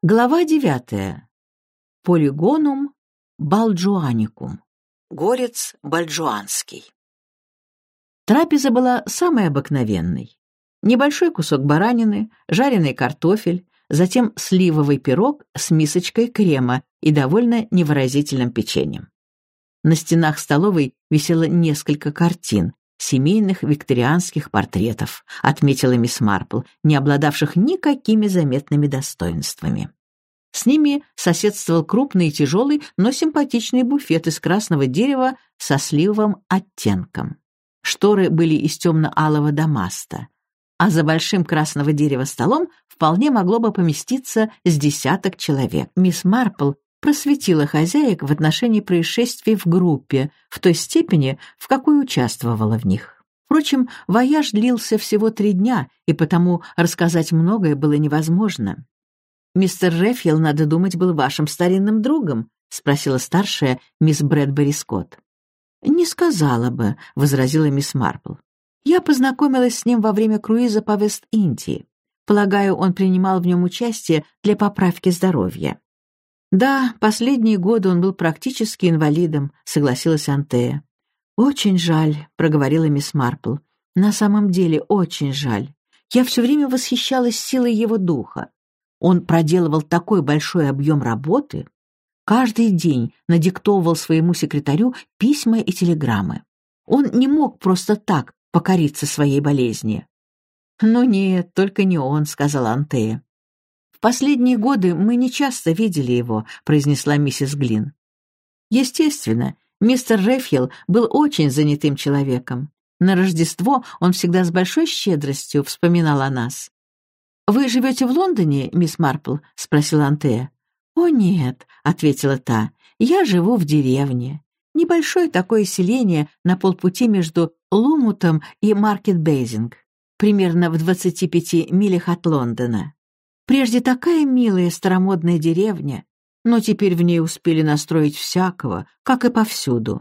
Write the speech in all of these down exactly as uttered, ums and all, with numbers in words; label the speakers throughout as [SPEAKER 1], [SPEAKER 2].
[SPEAKER 1] Глава девятая. Полигонум балджуаникум. Горец бальджуанский. Трапеза была самой обыкновенной. Небольшой кусок баранины, жареный картофель, затем сливовый пирог с мисочкой крема и довольно невыразительным печеньем. На стенах столовой висело несколько картин, семейных викторианских портретов, отметила мисс Марпл, не обладавших никакими заметными достоинствами. С ними соседствовал крупный и тяжелый, но симпатичный буфет из красного дерева со сливовым оттенком. Шторы были из темно-алого дамаста, а за большим красного дерева столом вполне могло бы поместиться с десяток человек. Мисс Марпл просветила хозяек в отношении происшествий в группе в той степени, в какой участвовала в них. Впрочем, вояж длился всего три дня, и потому рассказать многое было невозможно. «Мистер Реффилл, надо думать, был вашим старинным другом?» — спросила старшая мисс Брэдбери Скотт. «Не сказала бы», — возразила мисс Марпл. «Я познакомилась с ним во время круиза по Вест-Индии. Полагаю, он принимал в нем участие для поправки здоровья». «Да, последние годы он был практически инвалидом», — согласилась Антея. «Очень жаль», — проговорила мисс Марпл. «На самом деле очень жаль. Я все время восхищалась силой его духа. Он проделывал такой большой объем работы. Каждый день надиктовывал своему секретарю письма и телеграммы. Он не мог просто так покориться своей болезни». «Ну нет, только не он», — сказала Антея. «В последние годы мы не часто видели его», — произнесла миссис Глин. Естественно, мистер Реффилл был очень занятым человеком. На Рождество он всегда с большой щедростью вспоминал о нас. «Вы живете в Лондоне, мисс Марпл?» — спросила Антея. «О, нет», — ответила та, — «я живу в деревне. Небольшое такое селение на полпути между Лумутом и Маркет-Бейзинг, примерно в двадцати пяти милях от Лондона. Прежде такая милая старомодная деревня, но теперь в ней успели настроить всякого, как и повсюду.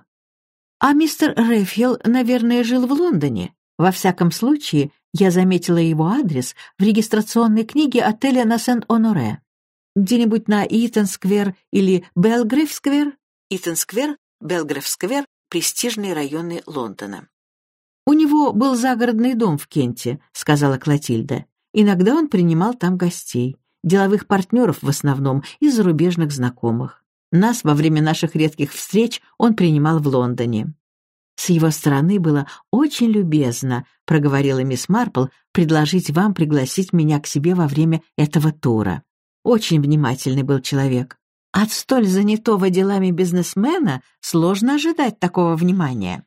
[SPEAKER 1] А мистер Реффилл, наверное, жил в Лондоне. Во всяком случае, я заметила его адрес в регистрационной книге отеля на Сент-Оноре. Где-нибудь на Итон-сквер или Белгрив-сквер? Итон-сквер, Белгрив-сквер — престижные районы Лондона. «У него был загородный дом в Кенте», — сказала Клотильда. «Иногда он принимал там гостей, деловых партнеров в основном и зарубежных знакомых. Нас во время наших редких встреч он принимал в Лондоне». «С его стороны было очень любезно», — проговорила мисс Марпл, «предложить вам пригласить меня к себе во время этого тура. Очень внимательный был человек. От столь занятого делами бизнесмена сложно ожидать такого внимания.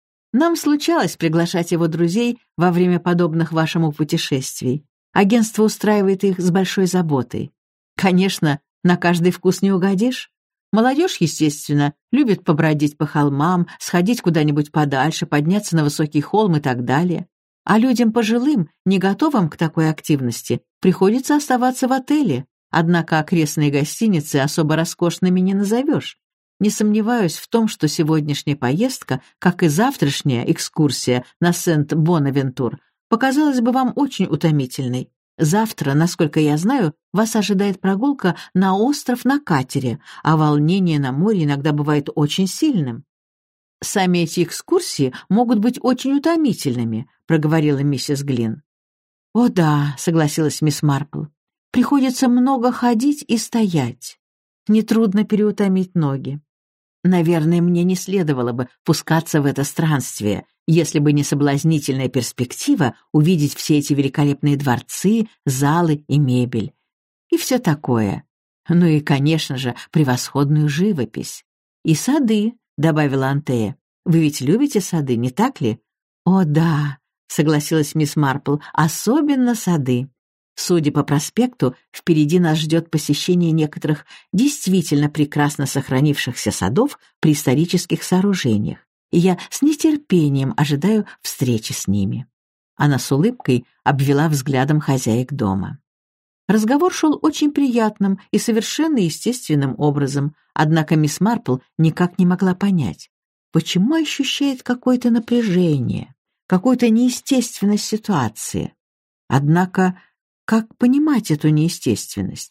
[SPEAKER 1] Нам случалось приглашать его друзей во время подобных вашему путешествий. Агентство устраивает их с большой заботой. Конечно, на каждый вкус не угодишь. Молодежь, естественно, любит побродить по холмам, сходить куда-нибудь подальше, подняться на высокий холм и так далее. А людям пожилым, не готовым к такой активности, приходится оставаться в отеле, однако окрестные гостиницы особо роскошными не назовешь. Не сомневаюсь в том, что сегодняшняя поездка, как и завтрашняя экскурсия на Сент-Бонавентур, показалась бы вам очень утомительной. Завтра, насколько я знаю, вас ожидает прогулка на остров на катере, а волнение на море иногда бывает очень сильным. «Сами эти экскурсии могут быть очень утомительными», — проговорила миссис Глин. «О да», — согласилась мисс Марпл, — «приходится много ходить и стоять. Нетрудно переутомить ноги. Наверное, мне не следовало бы пускаться в это странствие, если бы не соблазнительная перспектива увидеть все эти великолепные дворцы, залы и мебель. И все такое. Ну и, конечно же, превосходную живопись. И сады», — добавила Антея. «Вы ведь любите сады, не так ли?» «О, да», — согласилась мисс Марпл, — «особенно сады. Судя по проспекту, впереди нас ждет посещение некоторых действительно прекрасно сохранившихся садов при исторических сооружениях, и я с нетерпением ожидаю встречи с ними». Она с улыбкой обвела взглядом хозяек дома. Разговор шел очень приятным и совершенно естественным образом, однако мисс Марпл никак не могла понять, почему ощущает какое-то напряжение, какую-то неестественность ситуации. Однако как понимать эту неестественность?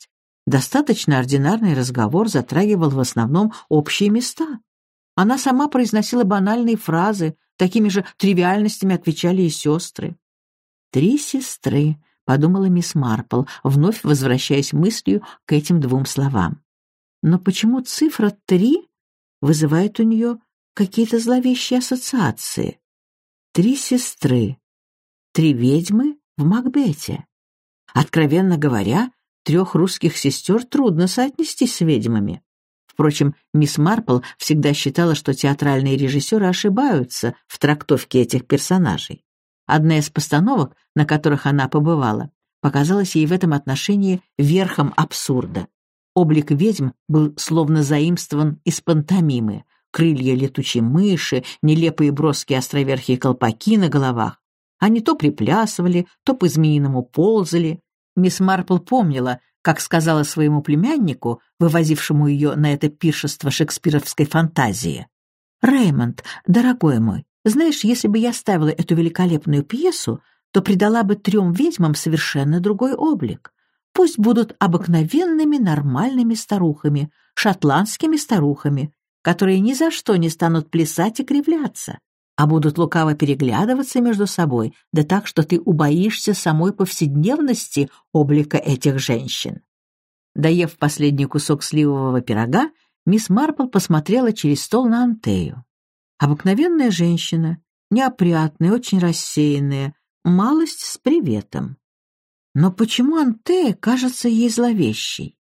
[SPEAKER 1] Достаточно ординарный разговор затрагивал в основном общие места. Она сама произносила банальные фразы, такими же тривиальностями отвечали и сестры. «Три сестры», — подумала мисс Марпл, вновь возвращаясь мыслью к этим двум словам. Но почему цифра три вызывает у нее какие-то зловещие ассоциации? Три сестры, три ведьмы в Макбете. Откровенно говоря, трех русских сестер трудно соотнести с ведьмами. Впрочем, мисс Марпл всегда считала, что театральные режиссеры ошибаются в трактовке этих персонажей. Одна из постановок, на которых она побывала, показалась ей в этом отношении верхом абсурда. Облик ведьм был словно заимствован из пантомимы. Крылья летучей мыши, нелепые броские островерхие колпаки на головах. Они то приплясывали, то по-змеиному ползали. Мисс Марпл помнила, как сказала своему племяннику, вывозившему ее на это пиршество шекспировской фантазии: «Рэймонд, дорогой мой, знаешь, если бы я ставила эту великолепную пьесу, то придала бы трем ведьмам совершенно другой облик. Пусть будут обыкновенными нормальными старухами, шотландскими старухами, которые ни за что не станут плясать и кривляться, а будут лукаво переглядываться между собой, да так, что ты убоишься самой повседневности облика этих женщин». Доев последний кусок сливового пирога, мисс Марпл посмотрела через стол на Антею. Обыкновенная женщина, неопрятная, очень рассеянная, малость с приветом. Но почему Антея кажется ей зловещей?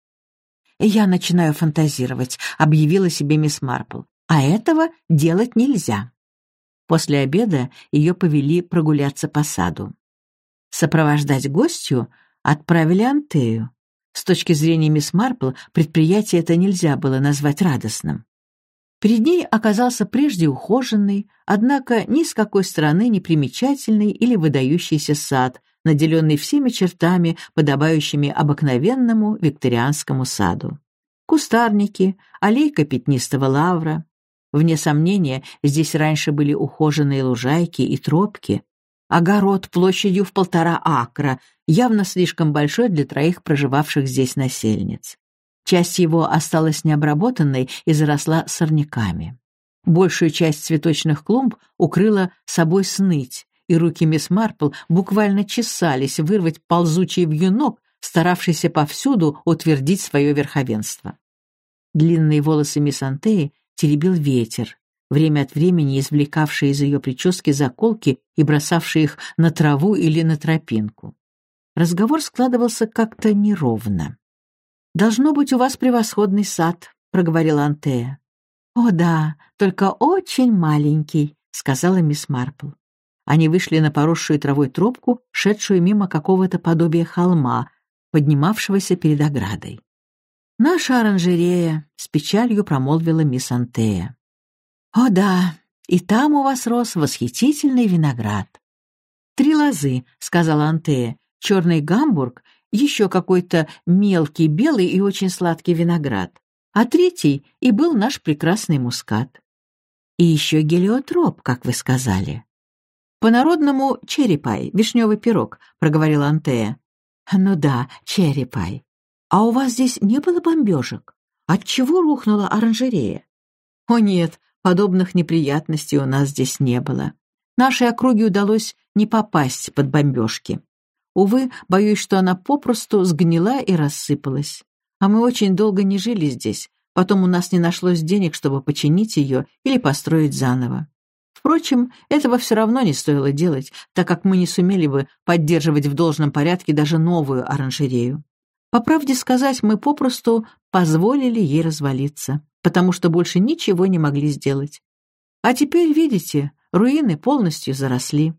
[SPEAKER 1] «Я начинаю фантазировать», — объявила себе мисс Марпл, «а этого делать нельзя». После обеда ее повели прогуляться по саду. Сопровождать гостью отправили Антею. С точки зрения мисс Марпл, предприятие это нельзя было назвать радостным. Перед ней оказался прежде ухоженный, однако ни с какой стороны не примечательный или выдающийся сад, наделенный всеми чертами, подобающими обыкновенному викторианскому саду. Кустарники, аллейка пятнистого лавра. Вне сомнения, здесь раньше были ухоженные лужайки и тропки. Огород площадью в полтора акра, явно слишком большой для троих проживавших здесь насельниц. Часть его осталась необработанной и заросла сорняками. Большую часть цветочных клумб укрыла собой сныть, и руки мисс Марпл буквально чесались вырвать ползучий вьюнок, старавшийся повсюду утвердить свое верховенство. Длинные волосы мисс Антеи теребил ветер, время от времени извлекавший из ее прически заколки и бросавший их на траву или на тропинку. Разговор складывался как-то неровно. «Должно быть, у вас превосходный сад», — проговорила Антея. «О да, только очень маленький», — сказала мисс Марпл. Они вышли на поросшую травой тропку, шедшую мимо какого-то подобия холма, поднимавшегося перед оградой. «Наша оранжерея», — с печалью промолвила мисс Антея. «О да, и там у вас рос восхитительный виноград». «Три лозы», — сказала Антея, — «черный гамбург, еще какой-то мелкий белый и очень сладкий виноград, а третий и был наш прекрасный мускат. И еще гелиотроп, как вы сказали». «По-народному черри-пай, вишневый пирог», — проговорила Антея. «Ну да, черри-пай. А у вас здесь не было бомбежек? Отчего рухнула оранжерея?» «О нет, подобных неприятностей у нас здесь не было. Нашей округе удалось не попасть под бомбежки. Увы, боюсь, что она попросту сгнила и рассыпалась. А мы очень долго не жили здесь, потом у нас не нашлось денег, чтобы починить ее или построить заново. Впрочем, этого все равно не стоило делать, так как мы не сумели бы поддерживать в должном порядке даже новую оранжерею. По правде сказать, мы попросту позволили ей развалиться, потому что больше ничего не могли сделать. А теперь, видите, руины полностью заросли.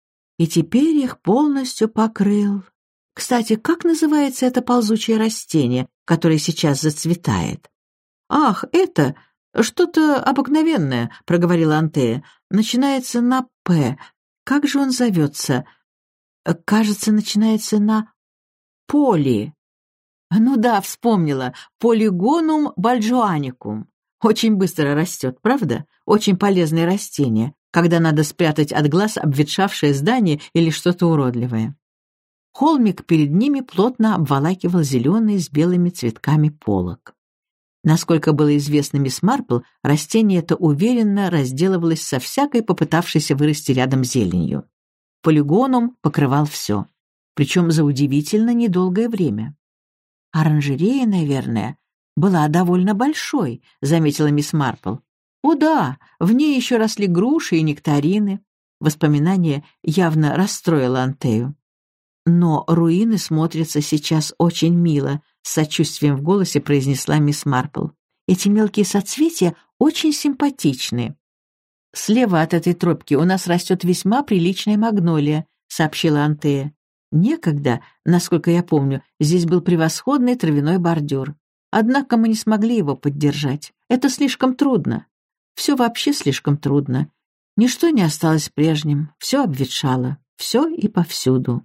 [SPEAKER 1] И теперь их полностью покрыл. Кстати, как называется это ползучее растение, которое сейчас зацветает? «Ах, это что-то обыкновенное», — проговорила Антея. «Начинается на «П». Как же он зовется? Кажется, начинается на «Поли». Ну да, вспомнила. Полигонум бальджуаникум. Очень быстро растет, правда? Очень полезное растение, когда надо спрятать от глаз обветшавшее здание или что-то уродливое. Холмик перед ними плотно обволакивал зеленый с белыми цветками полог. Насколько было известно мисс Марпл, растение это уверенно разделывалось со всякой попытавшейся вырасти рядом зеленью. Полигоном покрывал все, причем за удивительно недолгое время. «Оранжерея, наверное, была довольно большой», — заметила мисс Марпл. «О да, в ней еще росли груши и нектарины». Воспоминание явно расстроило Антею. «Но руины смотрятся сейчас очень мило», — с сочувствием в голосе произнесла мисс Марпл. «Эти мелкие соцветия очень симпатичны». «Слева от этой тропки у нас растет весьма приличная магнолия», — сообщила Антея. «Некогда, насколько я помню, здесь был превосходный травяной бордюр. Однако мы не смогли его поддержать. Это слишком трудно. Все вообще слишком трудно. Ничто не осталось прежним, все обветшало, все и повсюду».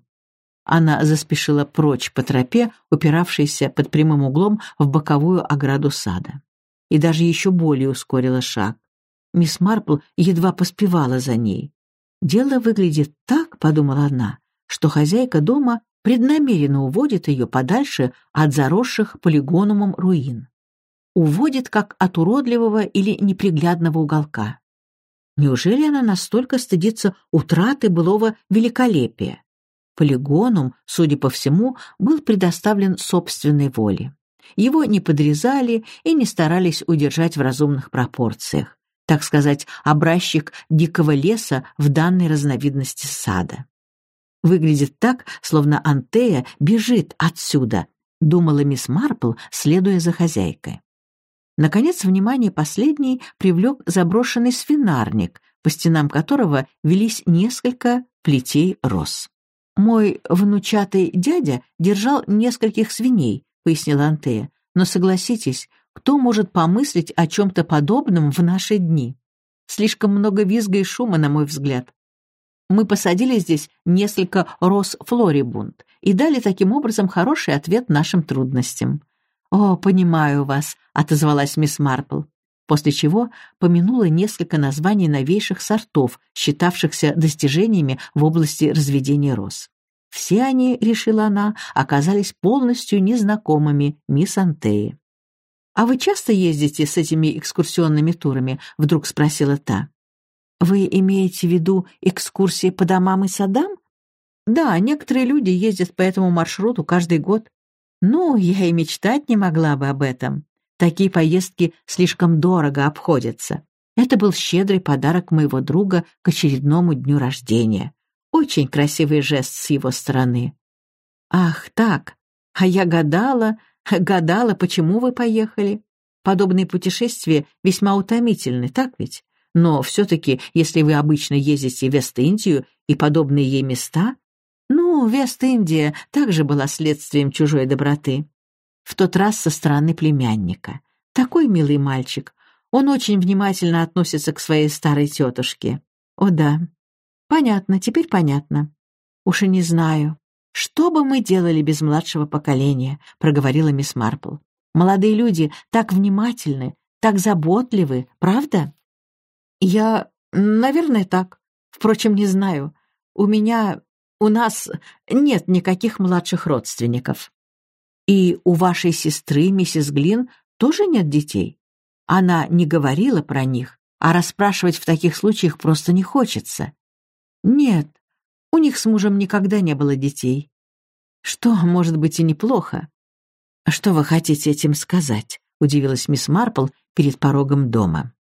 [SPEAKER 1] Она заспешила прочь по тропе, упиравшейся под прямым углом в боковую ограду сада. И даже еще более ускорила шаг. Мисс Марпл едва поспевала за ней. «Дело выглядит так, — подумала она, — что хозяйка дома преднамеренно уводит ее подальше от заросших полигонумом руин. Уводит как от уродливого или неприглядного уголка. Неужели она настолько стыдится утраты былого великолепия? Полигонум, судя по всему, был предоставлен собственной воле. Его не подрезали и не старались удержать в разумных пропорциях, так сказать, образчик дикого леса в данной разновидности сада. «Выглядит так, словно Антея бежит отсюда», — думала мисс Марпл, следуя за хозяйкой. Наконец, внимание последней привлек заброшенный свинарник, по стенам которого велись несколько плетей роз. «Мой внучатый дядя держал нескольких свиней», — пояснила Антея. «Но согласитесь, кто может помыслить о чем-то подобном в наши дни? Слишком много визга и шума, на мой взгляд. Мы посадили здесь несколько роз флорибунд и дали таким образом хороший ответ нашим трудностям». «О, понимаю вас», — отозвалась мисс Марпл, после чего помянула несколько названий новейших сортов, считавшихся достижениями в области разведения роз. Все они, решила она, оказались полностью незнакомыми мисс Антеи. «А вы часто ездите с этими экскурсионными турами?» — вдруг спросила та. «Вы имеете в виду экскурсии по домам и садам?» «Да, некоторые люди ездят по этому маршруту каждый год. Ну, я и мечтать не могла бы об этом. Такие поездки слишком дорого обходятся. Это был щедрый подарок моего друга к очередному дню рождения. Очень красивый жест с его стороны». «Ах, так. А я гадала, гадала, почему вы поехали. Подобные путешествия весьма утомительны, так ведь? Но все-таки, если вы обычно ездите в Вест-Индию и подобные ей места...» «Ну, Вест-Индия также была следствием чужой доброты. В тот раз со стороны племянника. Такой милый мальчик. Он очень внимательно относится к своей старой тетушке. О да. Понятно, теперь понятно. Уж и не знаю. Что бы мы делали без младшего поколения?» — проговорила мисс Марпл. «Молодые люди так внимательны, так заботливы, правда?» «Я, наверное, так. Впрочем, не знаю. У меня... У нас нет никаких младших родственников». «И у вашей сестры, миссис Глин, тоже нет детей? Она не говорила про них, а расспрашивать в таких случаях просто не хочется». «Нет, у них с мужем никогда не было детей. Что, может быть, и неплохо». «Что вы хотите этим сказать?» — удивилась мисс Марпл перед порогом дома.